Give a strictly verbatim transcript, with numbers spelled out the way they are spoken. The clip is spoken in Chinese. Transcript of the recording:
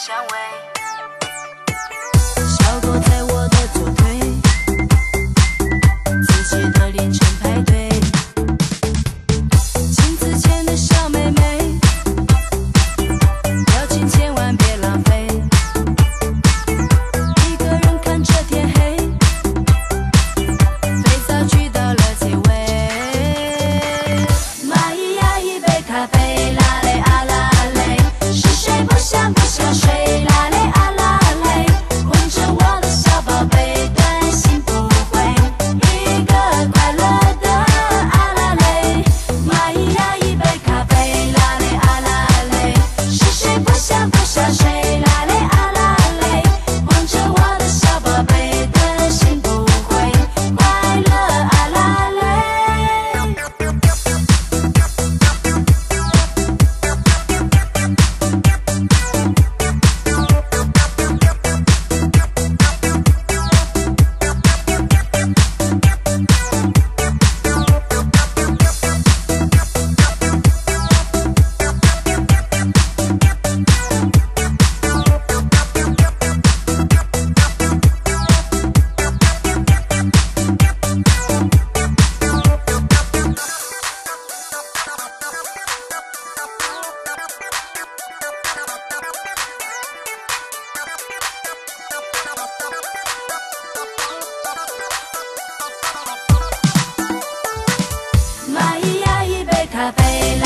香味。 小狗在我的左腿，自己的凌晨派对，镜子前的小妹妹，表情千万别浪费。一个人看着天黑，肥皂聚到了结尾。蚂蚁呀，一杯咖啡，啦嘞啊啦嘞，是谁不想不想睡？啦嘞啊啦嘞，哄着我的小宝贝，担心不会一个快乐的啊啦嘞。蚂蚁呀，一杯咖啡，啦嘞啊啦嘞，是谁不想不想睡？啦嘞啊啦嘞，哄着我的小宝贝，担心不会快乐啊啦嘞。蚂蚁呀，一杯咖啡。